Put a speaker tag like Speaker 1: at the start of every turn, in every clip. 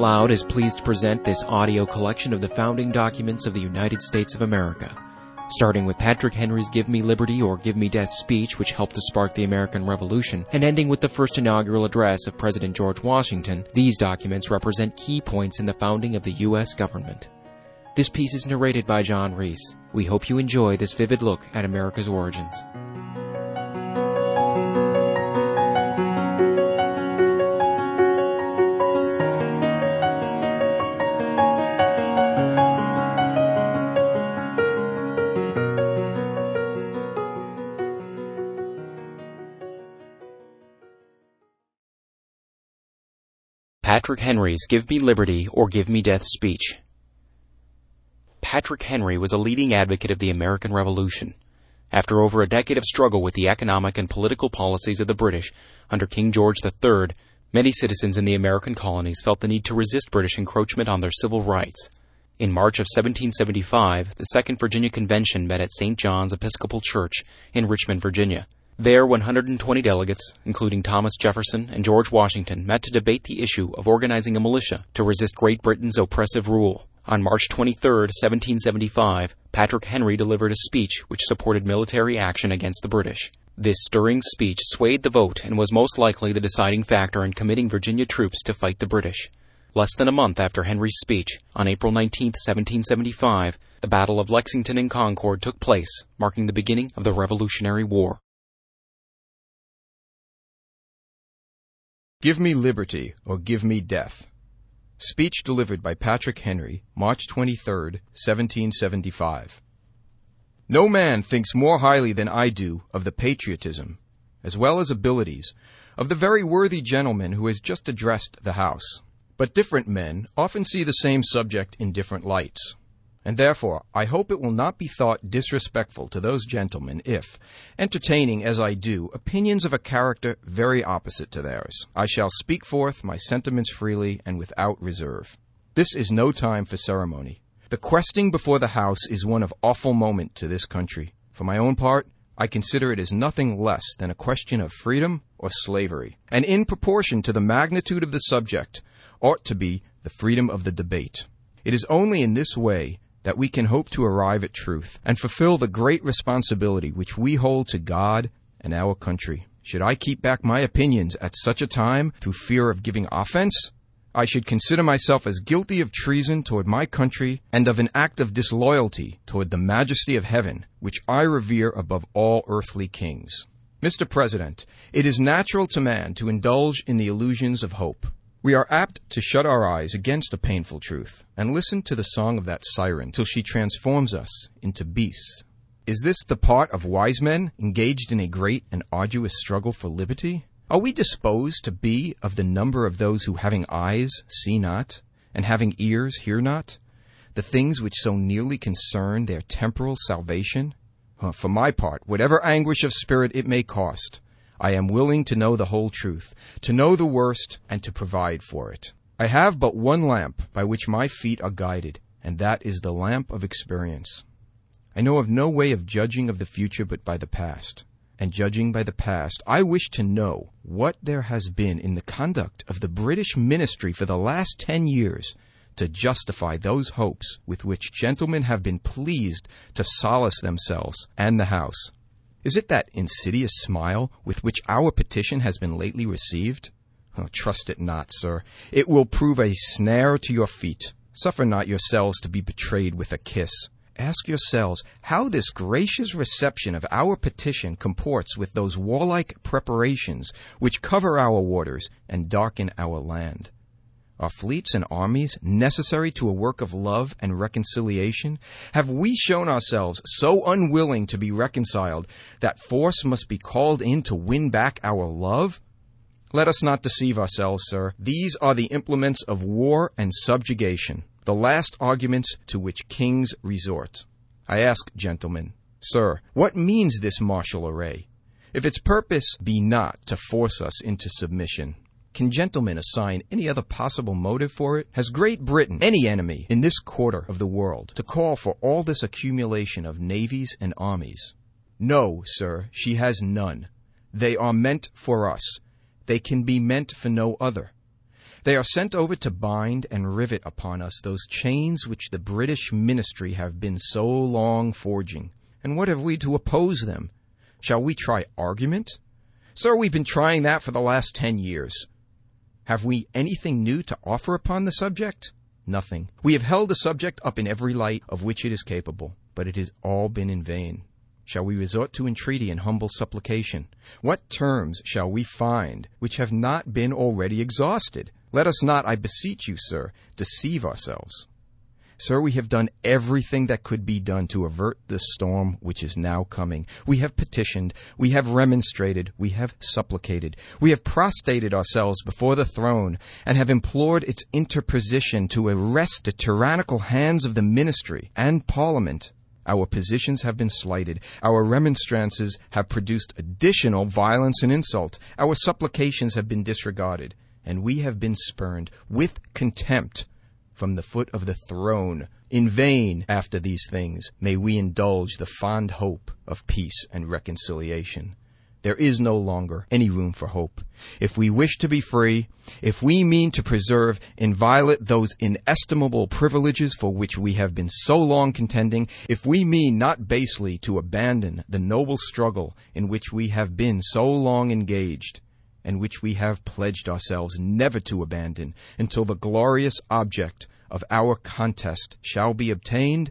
Speaker 1: Loud is pleased to present this audio collection of the founding documents of the United States of America. Starting with Patrick Henry's Give Me Liberty or Give Me Death speech, which helped to spark the American Revolution, and ending with the first inaugural address of President George Washington, these documents represent key points in the founding of the U.S. government. This piece is narrated by John Reese. We hope you enjoy this vivid look at America's origins. Patrick Henry's Give Me Liberty or Give Me Death speech. Patrick Henry was a leading advocate of the American Revolution. After over a decade of struggle with the economic and political policies of the British under King George III, many citizens in the American colonies felt the need to resist British encroachment on their civil rights. In March of 1775, the Second Virginia Convention met at St. John's Episcopal Church in Richmond, Virginia. There, 120 delegates, including Thomas Jefferson and George Washington, met to debate the issue of organizing a militia to resist Great Britain's oppressive rule. On March 23, 1775, Patrick Henry delivered a speech which supported military action against the British. This stirring speech swayed the vote and was most likely the deciding factor in committing Virginia troops to fight the British. Less than a month after Henry's speech, on April 19, 1775, the Battle of Lexington and Concord took place, marking the beginning of the Revolutionary War.
Speaker 2: Give Me Liberty or Give Me Death. Speech delivered by Patrick Henry, March 23, 1775. No man thinks more highly than I do of the patriotism, as well as abilities, of the very worthy gentleman who has just addressed the House. But different men often see the same subject in different lights. And therefore, I hope it will not be thought disrespectful to those gentlemen if, entertaining as I do opinions of a character very opposite to theirs, I shall speak forth my sentiments freely and without reserve. This is no time for ceremony. The questing before the House is one of awful moment to this country. For my own part, I consider it as nothing less than a question of freedom or slavery, and in proportion to the magnitude of the subject, ought to be the freedom of the debate. It is only in this way that we can hope to arrive at truth and fulfill the great responsibility which we hold to God and our country. Should I keep back my opinions at such a time through fear of giving offense, I should consider myself as guilty of treason toward my country and of an act of disloyalty toward the majesty of heaven, which I revere above all earthly kings. Mr. President, it is natural to man to indulge in the illusions of hope. We are apt to shut our eyes against a painful truth and listen to the song of that siren till she transforms us into beasts. Is this the part of wise men engaged in a great and arduous struggle for liberty? Are we disposed to be of the number of those who having eyes see not, and having ears hear not, the things which so nearly concern their temporal salvation? For my part, whatever anguish of spirit it may cost, I am willing to know the whole truth, to know the worst, and to provide for it. I have but one lamp by which my feet are guided, and that is the lamp of experience. I know of no way of judging of the future but by the past. And judging by the past, I wish to know what there has been in the conduct of the British ministry for the last 10 years to justify those hopes with which gentlemen have been pleased to solace themselves and the House. Is it that insidious smile with which our petition has been lately received? Oh, trust it not, sir. It will prove a snare to your feet. Suffer not yourselves to be betrayed with a kiss. Ask yourselves how this gracious reception of our petition comports with those warlike preparations which cover our waters and darken our land. Are fleets and armies necessary to a work of love and reconciliation? Have we shown ourselves so unwilling to be reconciled that force must be called in to win back our love? Let us not deceive ourselves, sir. These are the implements of war and subjugation, the last arguments to which kings resort. I ask, gentlemen, sir, what means this martial array? If its purpose be not to force us into submission, can gentlemen assign any other possible motive for it? Has Great Britain any enemy in this quarter of the world to call for all this accumulation of navies and armies? No, sir, she has none. They are meant for us. They can be meant for no other. They are sent over to bind and rivet upon us those chains which the British ministry have been so long forging. And what have we to oppose them? Shall we try argument? Sir, we've been trying that for the last 10 years. Have we anything new to offer upon the subject? Nothing. We have held the subject up in every light of which it is capable, but it has all been in vain. Shall we resort to entreaty and humble supplication? What terms shall we find which have not been already exhausted? Let us not, I beseech you, sir, deceive ourselves. Sir, we have done everything that could be done to avert the storm which is now coming. We have petitioned, we have remonstrated, we have supplicated. We have prostrated ourselves before the throne and have implored its interposition to arrest the tyrannical hands of the ministry and Parliament. Our positions have been slighted. Our remonstrances have produced additional violence and insult. Our supplications have been disregarded, and we have been spurned with contempt from the foot of the throne. In vain, after these things, may we indulge the fond hope of peace and reconciliation. There is no longer any room for hope. If we wish to be free, if we mean to preserve inviolate those inestimable privileges for which we have been so long contending, if we mean not basely to abandon the noble struggle in which we have been so long engaged, and which we have pledged ourselves never to abandon until the glorious object of our contest shall be obtained,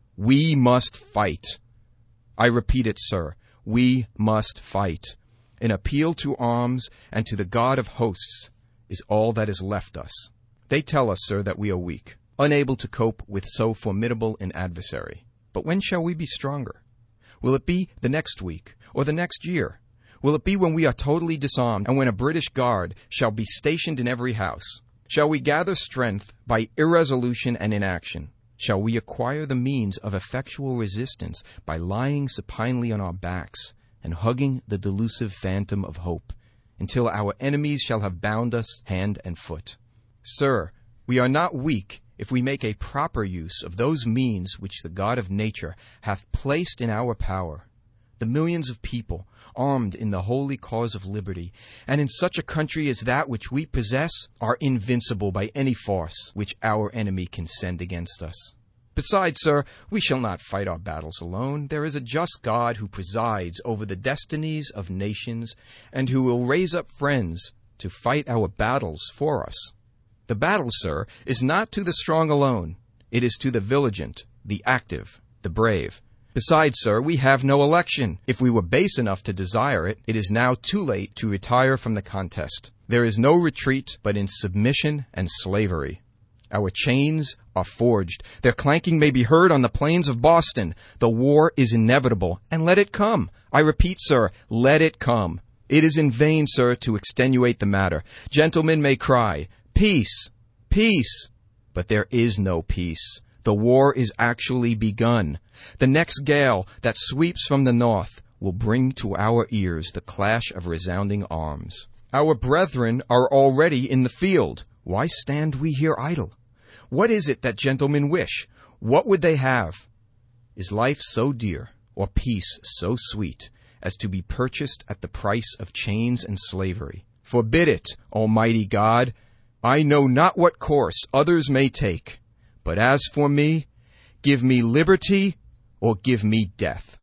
Speaker 2: we must fight. I repeat it, sir, we must fight. An appeal to arms and to the God of hosts is all that is left us. They tell us, sir, that we are weak, unable to cope with so formidable an adversary. But when shall we be stronger? Will it be the next week or the next year? Will it be when we are totally disarmed and when a British guard shall be stationed in every house? Shall we gather strength by irresolution and inaction? Shall we acquire the means of effectual resistance by lying supinely on our backs and hugging the delusive phantom of hope until our enemies shall have bound us hand and foot? Sir, we are not weak if we make a proper use of those means which the God of nature hath placed in our power. The millions of people armed in the holy cause of liberty, and in such a country as that which we possess, are invincible by any force which our enemy can send against us. Besides, sir, we shall not fight our battles alone. There is a just God who presides over the destinies of nations, and who will raise up friends to fight our battles for us. The battle, sir, is not to the strong alone. It is to the vigilant, the active, the brave. Besides, sir, we have no election. If we were base enough to desire it, it is now too late to retire from the contest. There is no retreat but in submission and slavery. Our chains are forged. Their clanking may be heard on the plains of Boston. The war is inevitable, and let it come. I repeat, sir, let it come. It is in vain, sir, to extenuate the matter. Gentlemen may cry, peace, peace, but there is no peace. The war is actually begun. The next gale that sweeps from the north will bring to our ears the clash of resounding arms. Our brethren are already in the field. Why stand we here idle? What is it that gentlemen wish? What would they have? Is life so dear, or peace so sweet, as to be purchased at the price of chains and slavery? Forbid it, Almighty God. I know not what course others may take. But as for me, give me liberty or give me death.